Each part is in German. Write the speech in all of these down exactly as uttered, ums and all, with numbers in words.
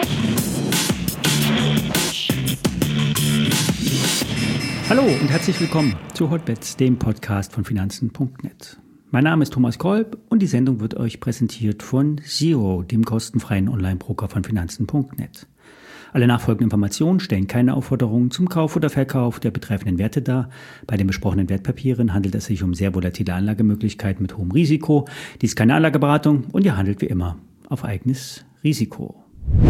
Hallo und herzlich willkommen zu Hotbets, dem Podcast von Finanzen punkt net. Mein Name ist Thomas Kolb und die Sendung wird euch präsentiert von Xero, dem kostenfreien Online-Broker von Finanzen punkt net. Alle nachfolgenden Informationen stellen keine Aufforderungen zum Kauf oder Verkauf der betreffenden Werte dar. Bei den besprochenen Wertpapieren handelt es sich um sehr volatile Anlagemöglichkeiten mit hohem Risiko. Dies ist keine Anlageberatung und ihr handelt wie immer auf eigenes Risiko.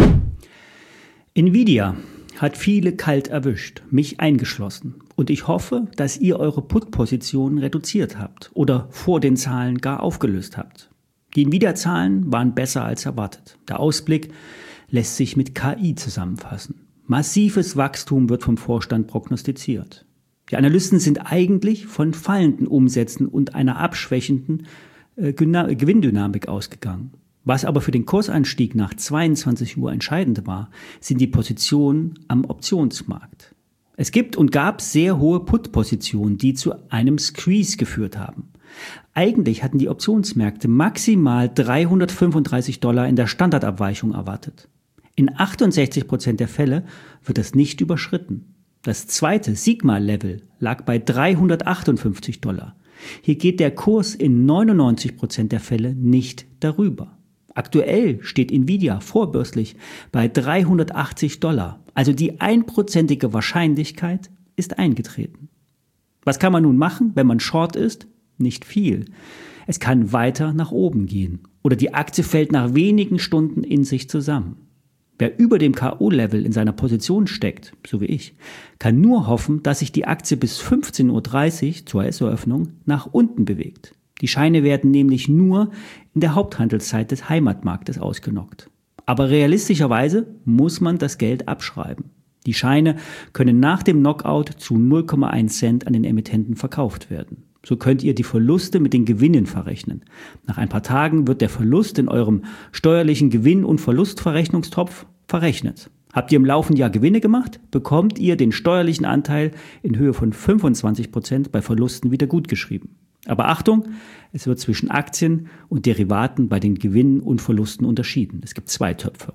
Nvidia hat viele kalt erwischt, mich eingeschlossen. Und ich hoffe, dass ihr eure Put-Positionen reduziert habt oder vor den Zahlen gar aufgelöst habt. Die Nvidia-Zahlen waren besser als erwartet. Der Ausblick lässt sich mit K I zusammenfassen. Massives Wachstum wird vom Vorstand prognostiziert. Die Analysten sind eigentlich von fallenden Umsätzen und einer abschwächenden äh, Gewinndynamik ausgegangen. Was aber für den Kursanstieg nach zweiundzwanzig Uhr entscheidend war, sind die Positionen am Optionsmarkt. Es gibt und gab sehr hohe Put-Positionen, die zu einem Squeeze geführt haben. Eigentlich hatten die Optionsmärkte maximal dreihundertfünfunddreißig Dollar in der Standardabweichung erwartet. In achtundsechzig Prozent der Fälle wird das nicht überschritten. Das zweite Sigma-Level lag bei dreihundertachtundfünfzig Dollar. Hier geht der Kurs in neunundneunzig Prozent der Fälle nicht darüber. Aktuell steht Nvidia vorbörslich bei dreihundertachtzig Dollar, also die einprozentige Wahrscheinlichkeit ist eingetreten. Was kann man nun machen, wenn man Short ist? Nicht viel. Es kann weiter nach oben gehen oder die Aktie fällt nach wenigen Stunden in sich zusammen. Wer über dem K O-Level in seiner Position steckt, so wie ich, kann nur hoffen, dass sich die Aktie bis fünfzehn Uhr dreißig zur S O-Öffnung nach unten bewegt. Die Scheine werden nämlich nur in der Haupthandelszeit des Heimatmarktes ausgenockt. Aber realistischerweise muss man das Geld abschreiben. Die Scheine können nach dem Knockout zu null Komma eins Cent an den Emittenten verkauft werden. So könnt ihr die Verluste mit den Gewinnen verrechnen. Nach ein paar Tagen wird der Verlust in eurem steuerlichen Gewinn- und Verlustverrechnungstopf verrechnet. Habt ihr im laufenden Jahr Gewinne gemacht, bekommt ihr den steuerlichen Anteil in Höhe von fünfundzwanzig Prozent bei Verlusten wieder gutgeschrieben. Aber Achtung, es wird zwischen Aktien und Derivaten bei den Gewinnen und Verlusten unterschieden. Es gibt zwei Töpfe.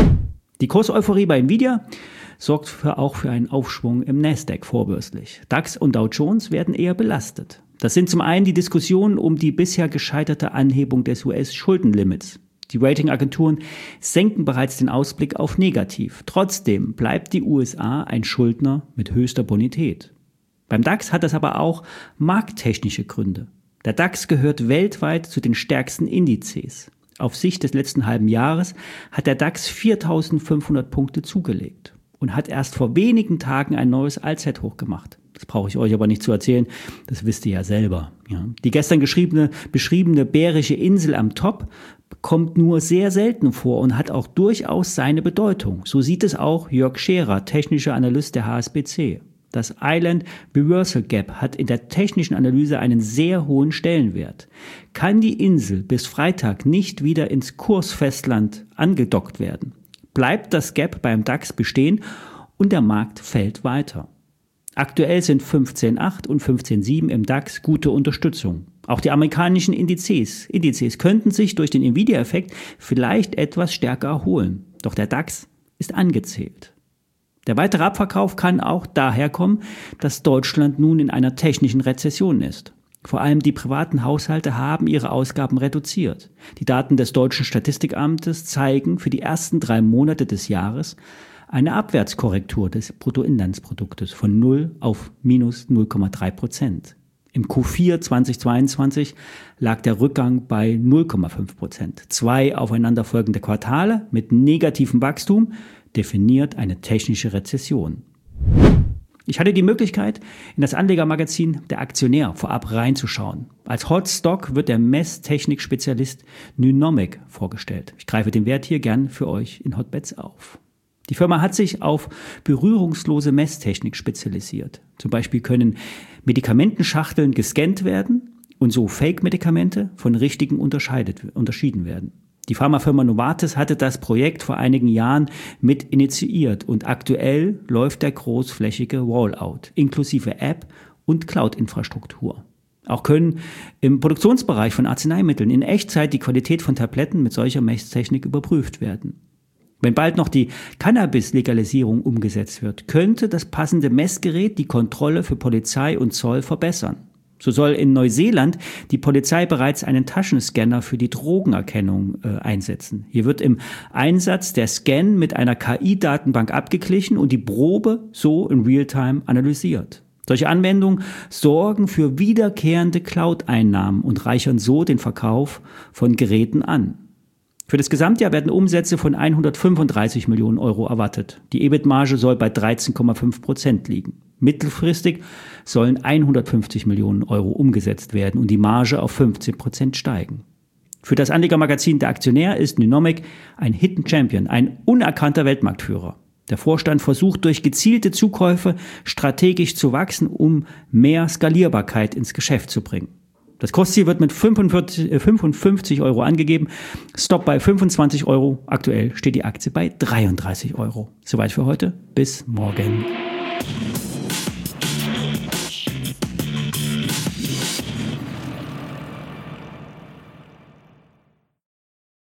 Die Kurseuphorie bei Nvidia sorgt für auch für einen Aufschwung im Nasdaq vorbörslich. DAX und Dow Jones werden eher belastet. Das sind zum einen die Diskussionen um die bisher gescheiterte Anhebung des U S-Schuldenlimits. Die Ratingagenturen senken bereits den Ausblick auf negativ. Trotzdem bleibt die U S A ein Schuldner mit höchster Bonität. Beim DAX hat das aber auch markttechnische Gründe. Der DAX gehört weltweit zu den stärksten Indizes. Auf Sicht des letzten halben Jahres hat der DAX viertausendfünfhundert Punkte zugelegt und hat erst vor wenigen Tagen ein neues Allzeithoch gemacht. Das brauche ich euch aber nicht zu erzählen, das wisst ihr ja selber. Ja. Die gestern geschriebene, beschriebene bärische Insel am Top kommt nur sehr selten vor und hat auch durchaus seine Bedeutung. So sieht es auch Jörg Scherer, technischer Analyst der H S B C. Das Island Reversal Gap hat in der technischen Analyse einen sehr hohen Stellenwert. Kann die Insel bis Freitag nicht wieder ins Kursfestland angedockt werden, bleibt das Gap beim DAX bestehen und der Markt fällt weiter. Aktuell sind fünfzehn Komma acht und fünfzehn Komma sieben im DAX gute Unterstützung. Auch die amerikanischen Indizes, Indizes könnten sich durch den Nvidia-Effekt vielleicht etwas stärker erholen. Doch der DAX ist angezählt. Der weitere Abverkauf kann auch daher kommen, dass Deutschland nun in einer technischen Rezession ist. Vor allem die privaten Haushalte haben ihre Ausgaben reduziert. Die Daten des Deutschen Statistikamtes zeigen für die ersten drei Monate des Jahres eine Abwärtskorrektur des Bruttoinlandsproduktes von null auf minus null Komma drei Prozent. Im Q vier zweitausendzweiundzwanzig lag der Rückgang bei null Komma fünf Prozent. Zwei aufeinanderfolgende Quartale mit negativem Wachstum definiert eine technische Rezession. Ich hatte die Möglichkeit, in das Anlegermagazin Der Aktionär vorab reinzuschauen. Als Hot Stock wird der Messtechnik-Spezialist Nynomic vorgestellt. Ich greife den Wert hier gern für euch in Hotbets auf. Die Firma hat sich auf berührungslose Messtechnik spezialisiert. Zum Beispiel können Medikamentenschachteln gescannt werden und so Fake-Medikamente von richtigen unterscheidet, unterschieden werden. Die Pharmafirma Novartis hatte das Projekt vor einigen Jahren mit initiiert und aktuell läuft der großflächige Rollout inklusive App und Cloud-Infrastruktur. Auch können im Produktionsbereich von Arzneimitteln in Echtzeit die Qualität von Tabletten mit solcher Messtechnik überprüft werden. Wenn bald noch die Cannabis-Legalisierung umgesetzt wird, könnte das passende Messgerät die Kontrolle für Polizei und Zoll verbessern. So soll in Neuseeland die Polizei bereits einen Taschenscanner für die Drogenerkennung äh, einsetzen. Hier wird im Einsatz der Scan mit einer K I-Datenbank abgeglichen und die Probe so in Realtime analysiert. Solche Anwendungen sorgen für wiederkehrende Cloud-Einnahmen und reichern so den Verkauf von Geräten an. Für das Gesamtjahr werden Umsätze von hundertfünfunddreißig Millionen Euro erwartet. Die E B I T-Marge soll bei dreizehn Komma fünf Prozent liegen. Mittelfristig sollen hundertfünfzig Millionen Euro umgesetzt werden und die Marge auf fünfzehn Prozent steigen. Für das Anlegermagazin Der Aktionär ist Nunomic ein Hidden Champion, ein unerkannter Weltmarktführer. Der Vorstand versucht durch gezielte Zukäufe strategisch zu wachsen, um mehr Skalierbarkeit ins Geschäft zu bringen. Das Kursziel wird mit fünfundfünfzig Euro angegeben, Stop bei fünfundzwanzig Euro. Aktuell steht die Aktie bei dreiunddreißig Euro. Soweit für heute. Bis morgen.